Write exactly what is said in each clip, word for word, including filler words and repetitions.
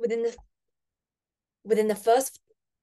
within the within the first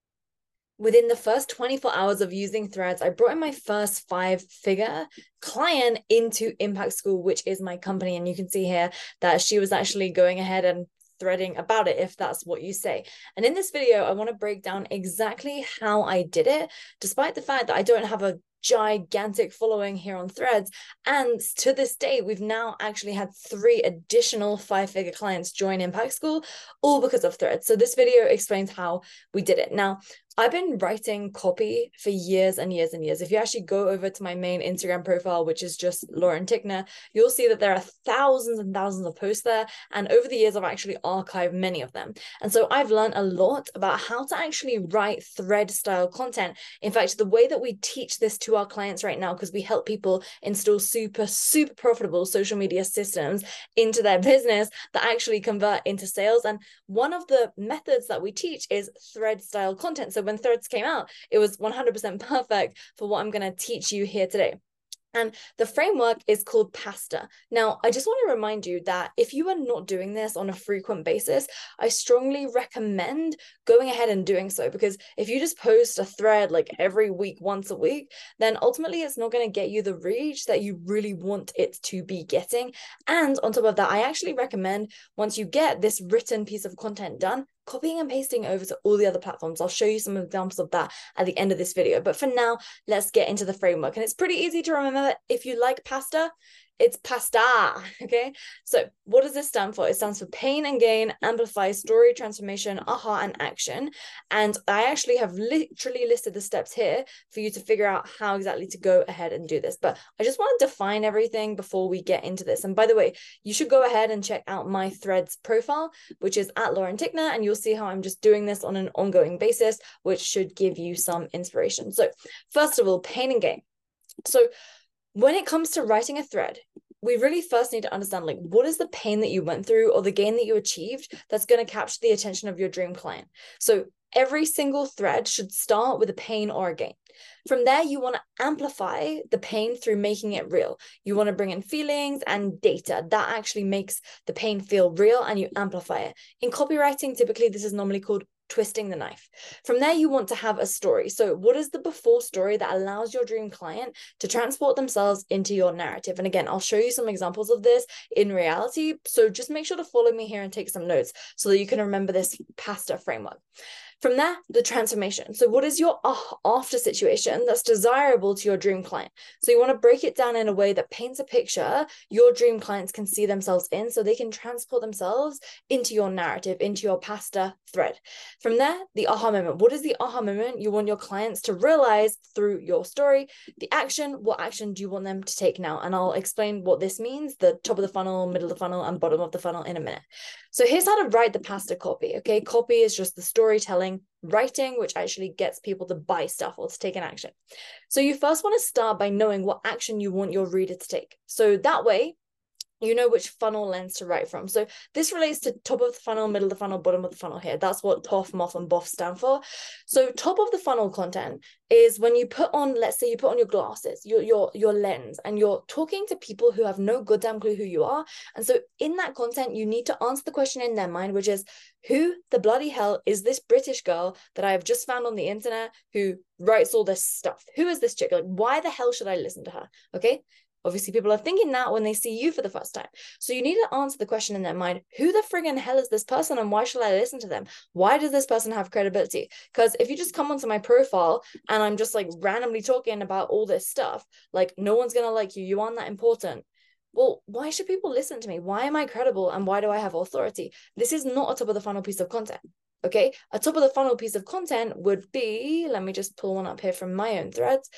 within the first twenty-four hours of using Threads, I brought in my first five figure client into Impact School, which is my company. And you can see here that she was actually going ahead and threading about it, if that's what you say. And in this video, I want to break down exactly how I did it, despite the fact that I don't have a gigantic following here on Threads. And to this day, we've now actually had three additional five-figure clients join Impact School, all because of Threads. So this video explains how we did it. Now, I've been writing copy for years and years and years. If you actually go over to my main Instagram profile, which is just Lauren Tickner, you'll see that there are thousands and thousands of posts there. And over the years, I've actually archived many of them. And so I've learned a lot about how to actually write thread style content. In fact, the way that we teach this to our clients right now, because we help people install super, super profitable social media systems into their business that actually convert into sales. And one of the methods that we teach is thread style content. So when Threads came out, it was one hundred percent perfect for what I'm going to teach you here today. And the framework is called PASTA. Now, I just want to remind you that if you are not doing this on a frequent basis, I strongly recommend going ahead and doing so, because if you just post a thread like every week, once a week, then ultimately it's not going to get you the reach that you really want it to be getting. And on top of that, I actually recommend, once you get this written piece of content done, copying and pasting over to all the other platforms. I'll show you some examples of that at the end of this video. But for now, let's get into the framework. And it's pretty easy to remember. If you like pasta, it's PASTA, okay? So what does this stand for? It stands for pain and gain, amplify, story, transformation, aha, and action. And I actually have literally listed the steps here for you to figure out how exactly to go ahead and do this. But I just want to define everything before we get into this. And by the way, you should go ahead and check out my Threads profile, which is at Lauren Tickner, and you'll see how I'm just doing this on an ongoing basis, which should give you some inspiration. So first of all, pain and gain. So when it comes to writing a thread, we really first need to understand, like, what is the pain that you went through or the gain that you achieved that's going to capture the attention of your dream client. So every single thread should start with a pain or a gain. From there, you want to amplify the pain through making it real. You want to bring in feelings and data that actually makes the pain feel real, and you amplify it. In copywriting, typically this is normally called twisting the knife. From there, you want to have a story. So what is the before story that allows your dream client to transport themselves into your narrative? And again, I'll show you some examples of this in reality. So just make sure to follow me here and take some notes so that you can remember this PASTA framework. From there, the transformation. So what is your after situation that's desirable to your dream client? So you want to break it down in a way that paints a picture your dream clients can see themselves in, so they can transport themselves into your narrative, into your pasta thread. From there, the aha moment. What is the aha moment you want your clients to realize through your story? The action, what action do you want them to take now? And I'll explain what this means, the top of the funnel, middle of the funnel, and bottom of the funnel in a minute. So here's how to write the pasta copy, okay? Copy is just the storytelling. Writing, which actually gets people to buy stuff or to take an action. So you first want to start by knowing what action you want your reader to take. So that way, you know which funnel lens to write from. So this relates to top of the funnel, middle of the funnel, bottom of the funnel here. That's what T O F, M O F, and B O F stand for. So top of the funnel content is when you put on, let's say you put on your glasses, your, your, your lens, and you're talking to people who have no goddamn clue who you are. And so in that content, you need to answer the question in their mind, which is, who the bloody hell is this British girl that I have just found on the internet who writes all this stuff? Who is this chick? Like, why the hell should I listen to her? Okay. Obviously, people are thinking that when they see you for the first time. So you need to answer the question in their mind, who the friggin' hell is this person and why should I listen to them? Why does this person have credibility? Because if you just come onto my profile and I'm just like randomly talking about all this stuff, like no one's going to like you, you aren't that important. Well, why should people listen to me? Why am I credible and why do I have authority? This is not a top of the funnel piece of content. Okay, a top of the funnel piece of content would be, let me just pull one up here from my own threads.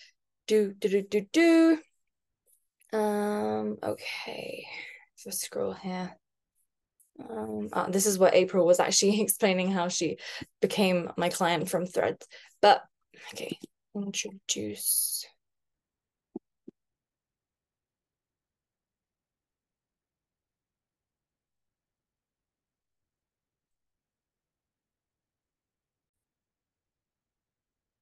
Do, do, do, do, do. Um, okay, so scroll here. Um, oh, this is what April was actually explaining how she became my client from Threads. But okay, introduce.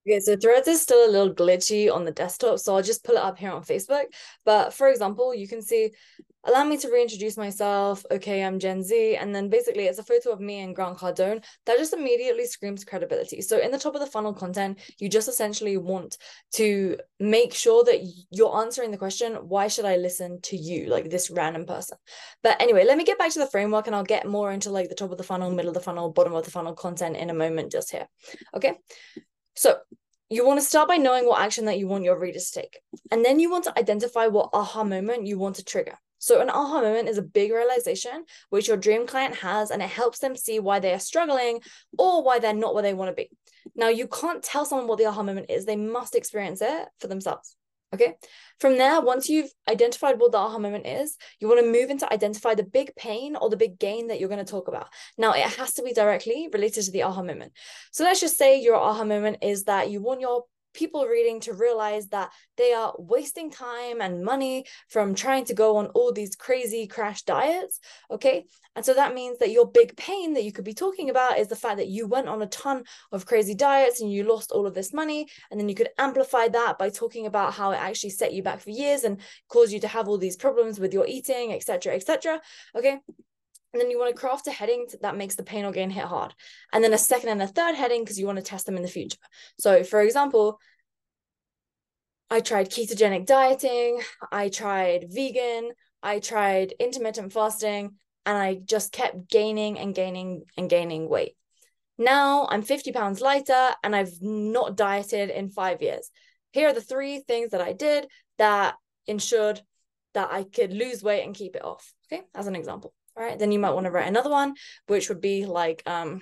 Okay, so Threads is still a little glitchy on the desktop, so I'll just pull it up here on Facebook. But for example, you can see, allow me to reintroduce myself. Okay, I'm Gen Z. And then basically it's a photo of me and Grant Cardone that just immediately screams credibility. So in the top of the funnel content, you just essentially want to make sure that you're answering the question, why should I listen to you, like this random person? But anyway, let me get back to the framework and I'll get more into like the top of the funnel, middle of the funnel, bottom of the funnel content in a moment just here. Okay. So you want to start by knowing what action that you want your readers to take. And then you want to identify what aha moment you want to trigger. So an aha moment is a big realization which your dream client has, and it helps them see why they are struggling or why they're not where they want to be. Now, you can't tell someone what the aha moment is. They must experience it for themselves. Okay. From there, once you've identified what the aha moment is, you want to move into identify the big pain or the big gain that you're going to talk about. Now, it has to be directly related to the aha moment. So let's just say your aha moment is that you want your people reading to realize that they are wasting time and money from trying to go on all these crazy crash diets. Okay. And so that means that your big pain that you could be talking about is the fact that you went on a ton of crazy diets and you lost all of this money. And then you could amplify that by talking about how it actually set you back for years and caused you to have all these problems with your eating, et cetera, et cetera. Okay. And then you want to craft a heading that makes the pain or gain hit hard. And then a second and a third heading because you want to test them in the future. So for example, I tried ketogenic dieting, I tried vegan, I tried intermittent fasting, and I just kept gaining and gaining and gaining weight. Now I'm fifty pounds lighter and I've not dieted in five years. Here are the three things that I did that ensured that I could lose weight and keep it off. Okay, as an example. All right, then you might want to write another one, which would be like, um,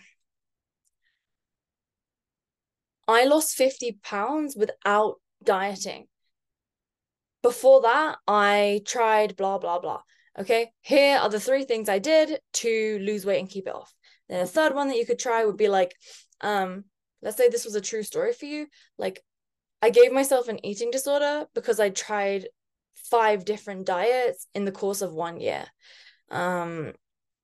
I lost fifty pounds without dieting. Before that, I tried blah, blah, blah. Okay, here are the three things I did to lose weight and keep it off. Then a third one that you could try would be like, um, let's say this was a true story for you. Like, I gave myself an eating disorder because I tried five different diets in the course of one year. Um,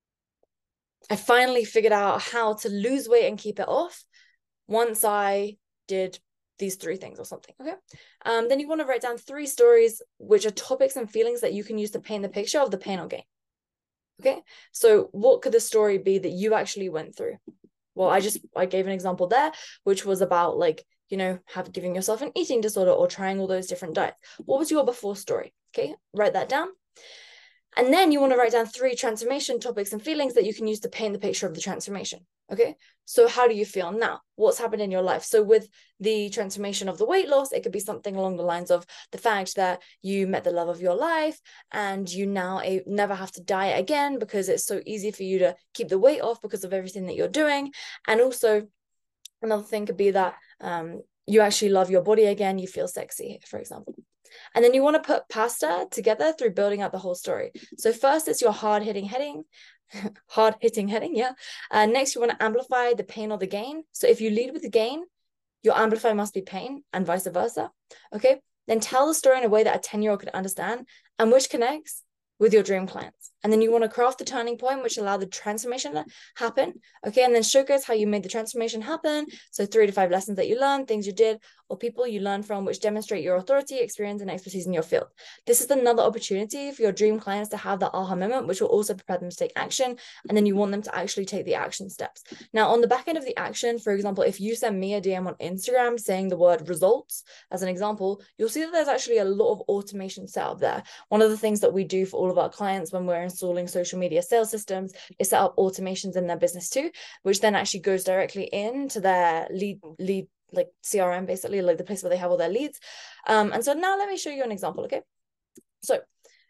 I finally figured out how to lose weight and keep it off once I did these three things or something. Okay. Um, then you want to write down three stories, which are topics and feelings that you can use to paint the picture of the pain or gain. Okay. So what could the story be that you actually went through? Well, I just, I gave an example there, which was about like, you know, have giving yourself an eating disorder or trying all those different diets. What was your before story? Okay. Write that down. And then you want to write down three transformation topics and feelings that you can use to paint the picture of the transformation. Okay. So how do you feel now? What's happened in your life? So with the transformation of the weight loss, it could be something along the lines of the fact that you met the love of your life and you now a, never have to diet again because it's so easy for you to keep the weight off because of everything that you're doing. And also another thing could be that um, you actually love your body again. You feel sexy, for example. And then you want to put pasta together through building out the whole story. So first it's your hard hitting heading, hard hitting heading. Yeah. Uh, next, you want to amplify the pain or the gain. So if you lead with the gain, your amplify must be pain and vice versa. Okay. Then tell the story in a way that a ten year old could understand and which connects with your dream clients. And then you want to craft the turning point, which allow the transformation to happen. Okay. And then showcase how you made the transformation happen. So three to five lessons that you learned, things you did, or people you learn from, which demonstrate your authority, experience, and expertise in your field. This is another opportunity for your dream clients to have that aha moment, which will also prepare them to take action. And then you want them to actually take the action steps. Now, on the back end of the action, for example, if you send me a D M on Instagram saying the word results, as an example, you'll see that there's actually a lot of automation set up there. One of the things that we do for all of our clients when we're installing social media sales systems is set up automations in their business too, which then actually goes directly into their lead, lead like C R M, basically, like the place where they have all their leads. Um, and so now let me show you an example, okay? So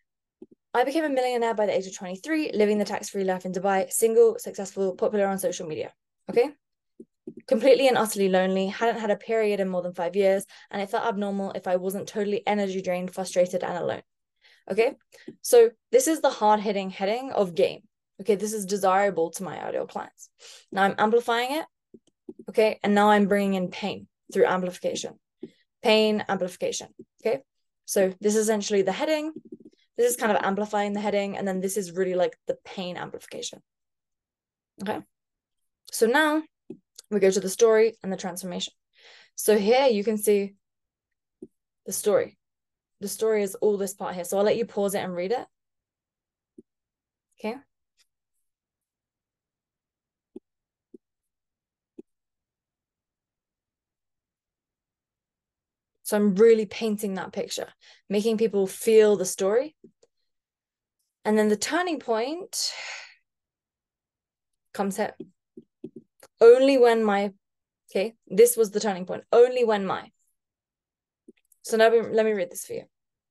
I became a millionaire by the age of twenty-three, living the tax-free life in Dubai, single, successful, popular on social media, okay? Completely and utterly lonely, hadn't had a period in more than five years, and it felt abnormal if I wasn't totally energy drained, frustrated, and alone. Okay, so this is the hard-hitting heading of game. Okay, this is desirable to my ideal clients. Now I'm amplifying it. Okay, and now I'm bringing in pain through amplification. Pain, amplification. Okay, so this is essentially the heading. This is kind of amplifying the heading, and then this is really like the pain amplification. Okay, so now we go to the story and the transformation. So here you can see the story. The story is all this part here. So I'll let you pause it and read it. Okay. So I'm really painting that picture, making people feel the story. And then the turning point comes here. Only when my, okay, this was the turning point. Only when my. So now let me read this for you.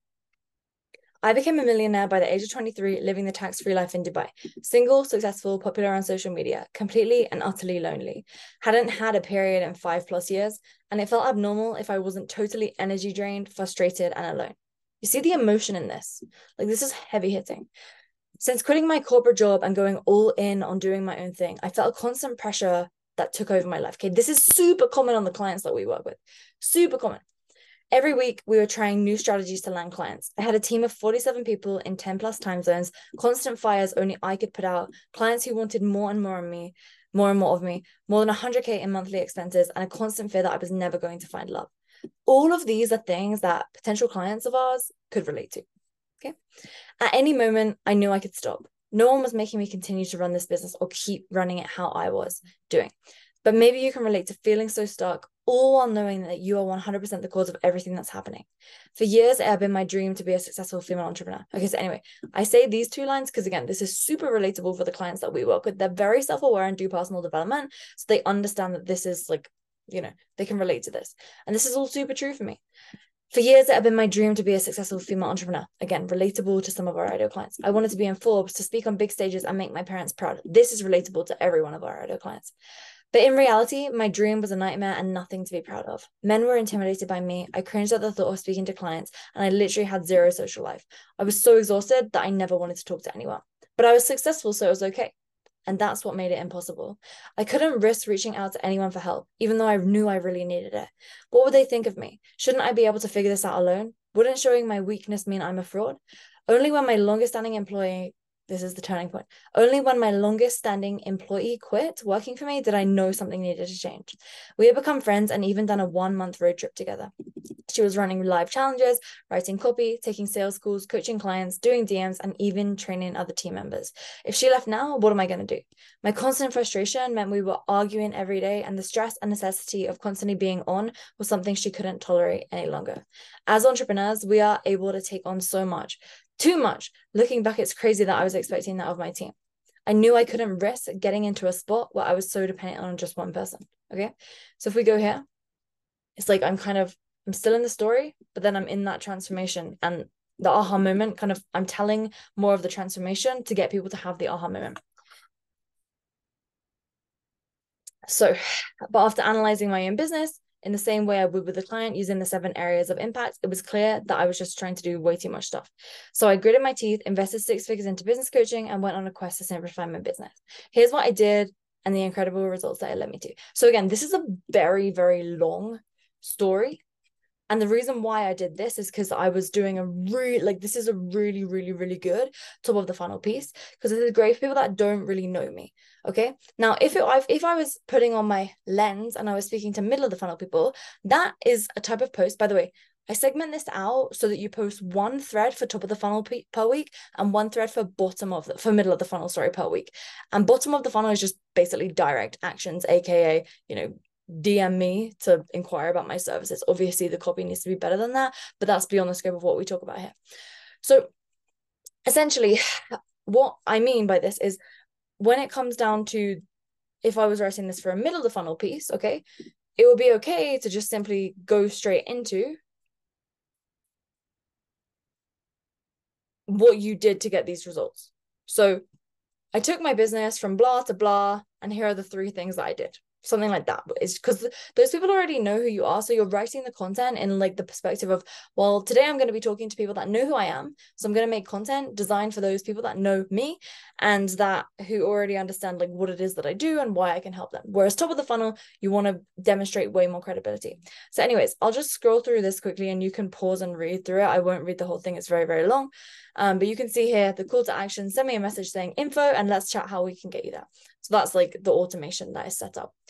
I became a millionaire by the age of twenty-three, living the tax-free life in Dubai. Single, successful, popular on social media, completely and utterly lonely. Hadn't had a period in five plus years, and it felt abnormal if I wasn't totally energy drained, frustrated, and alone. You see the emotion in this? Like, this is heavy hitting. Since quitting my corporate job and going all in on doing my own thing, I felt a constant pressure that took over my life. Okay, this is super common on the clients that we work with. Super common. Every week, we were trying new strategies to land clients. I had a team of forty-seven people in ten plus time zones, constant fires only I could put out, clients who wanted more and more of me, more and more of me, more than one hundred K in monthly expenses, and a constant fear that I was never going to find love. All of these are things that potential clients of ours could relate to. Okay. At any moment, I knew I could stop. No one was making me continue to run this business or keep running it how I was doing. But maybe you can relate to feeling so stuck, all while knowing that you are one hundred percent the cause of everything that's happening. For years, it had been my dream to be a successful female entrepreneur. Okay, so anyway, I say these two lines because, again, this is super relatable for the clients that we work with. They're very self-aware and do personal development, so they understand that this is like, you know, they can relate to this. And this is all super true for me. For years, it had been my dream to be a successful female entrepreneur. Again, relatable to some of our ideal clients. I wanted to be in Forbes, to speak on big stages and make my parents proud. This is relatable to every one of our ideal clients. But in reality, my dream was a nightmare and nothing to be proud of. Men were intimidated by me. I cringed at the thought of speaking to clients, and I literally had zero social life. I was so exhausted that I never wanted to talk to anyone. But I was successful, so it was okay. And that's what made it impossible. I couldn't risk reaching out to anyone for help, even though I knew I really needed it. What would they think of me? Shouldn't I be able to figure this out alone? Wouldn't showing my weakness mean I'm a fraud? Only when my longest standing employee, this is the turning point, only when my longest standing employee quit working for me did I know something needed to change. We had become friends and even done a one month road trip together. She was running live challenges, writing copy, taking sales calls, coaching clients, doing D Ms, and even training other team members. If she left now, what am I going to do? My constant frustration meant we were arguing every day, and the stress and necessity of constantly being on was something she couldn't tolerate any longer. As entrepreneurs, we are able to take on so much, too much. Looking back, it's crazy that I was expecting that of my team. I knew I couldn't risk getting into a spot where I was so dependent on just one person. Okay. So if we go here, it's like I'm kind of, I'm still in the story, but then I'm in that transformation, and the aha moment kind of, I'm telling more of the transformation to get people to have the aha moment. So, but after analyzing my own business, in the same way I would with the client, using the seven areas of impact, it was clear that I was just trying to do way too much stuff. So I gritted my teeth, invested six figures into business coaching, and went on a quest to simplify my business. Here's what I did and the incredible results that it led me to. So again, this is a very, very long story. And the reason why I did this is because I was doing a really, like, this is a really, really, really good top of the funnel piece, because this is great for people that don't really know me. Okay. Now, if it, if I was putting on my lens and I was speaking to middle of the funnel people, that is a type of post. By the way, I segment this out so that you post one thread for top of the funnel per week and one thread for bottom of the, for middle of the funnel, sorry, per week. And bottom of the funnel is just basically direct actions, A K A, you know, D M me to inquire about my services. Obviously, the copy needs to be better than that, but that's beyond the scope of what we talk about here. So essentially, what I mean by this is, when it comes down to, if I was writing this for a middle of the funnel piece, okay, it would be okay to just simply go straight into what you did to get these results. So I took my business from blah to blah, and here are the three things that I did. Something like that. It's because those people already know who you are. So you're writing the content in like the perspective of, well, today I'm going to be talking to people that know who I am. So I'm going to make content designed for those people that know me and that who already understand like what it is that I do and why I can help them. Whereas top of the funnel, you want to demonstrate way more credibility. So anyways, I'll just scroll through this quickly and you can pause and read through it. I won't read the whole thing. It's very, very long. Um, but you can see here the call to action, send me a message saying info and let's chat how we can get you there. So that's like the automation that is set up.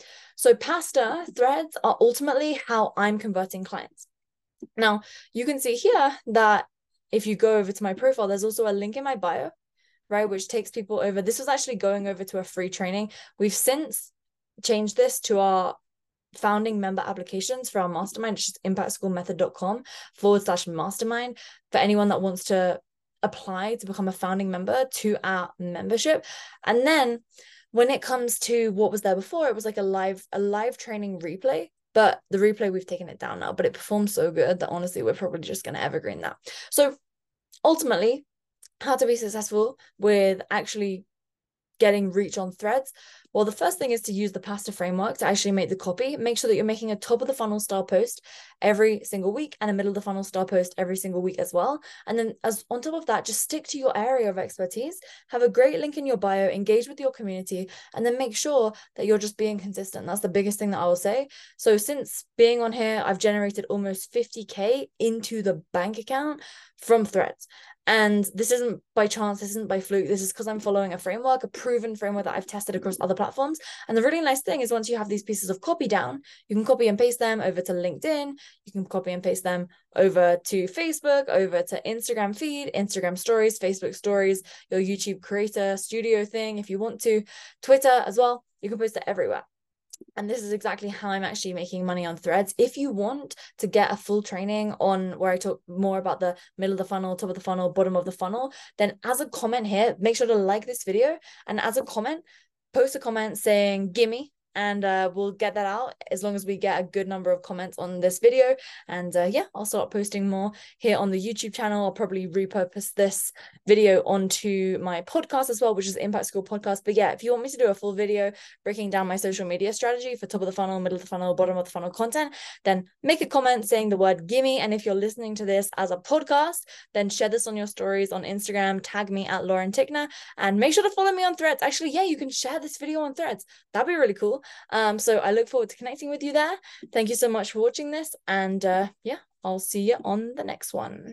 So pasta threads are ultimately how I'm converting clients. Now, you can see here that if you go over to my profile, there's also a link in my bio, right, which takes people over. This was actually going over to a free training. We've since changed this to our founding member applications for our mastermind, which is impactschoolmethod.com forward slash mastermind for anyone that wants to apply to become a founding member to our membership. And then when it comes to what was there before, it was like a live, a live training replay. But the replay, we've taken it down now, but it performs so good that honestly, we're probably just going to evergreen that. So ultimately, how to be successful with actually getting reach on threads. Well, the first thing is to use the pasta framework to actually make the copy. Make sure that you're making a top of the funnel style post every single week and a middle of the funnel style post every single week as well. And then as on top of that, just stick to your area of expertise, have a great link in your bio, engage with your community, and then make sure that you're just being consistent. That's the biggest thing that I will say. So since being on here, I've generated almost fifty K into the bank account from threads. And this isn't by chance, this isn't by fluke. This is because I'm following a framework, a proven framework that I've tested across other platforms. And the really nice thing is once you have these pieces of copy down, you can copy and paste them over to LinkedIn. You can copy and paste them over to Facebook, over to Instagram feed, Instagram stories, Facebook stories, your YouTube creator studio thing if you want to, Twitter as well. You can post it everywhere. And this is exactly how I'm actually making money on threads. If you want to get a full training on where I talk more about the middle of the funnel, top of the funnel, bottom of the funnel, then as a comment here, make sure to like this video. And as a comment, post a comment saying, gimme. And uh, we'll get that out as long as we get a good number of comments on this video. And uh, yeah, I'll start posting more here on the YouTube channel. I'll probably repurpose this video onto my podcast as well, which is Impact School Podcast. But yeah, if you want me to do a full video breaking down my social media strategy for top of the funnel, middle of the funnel, bottom of the funnel content, then make a comment saying the word gimme. And if you're listening to this as a podcast, then share this on your stories on Instagram, tag me at Lauren Tickner, and make sure to follow me on Threads. Actually, yeah, you can share this video on Threads. That'd be really cool. Um, so I look forward to connecting with you there. Thank you so much for watching this. And uh, yeah, I'll see you on the next one.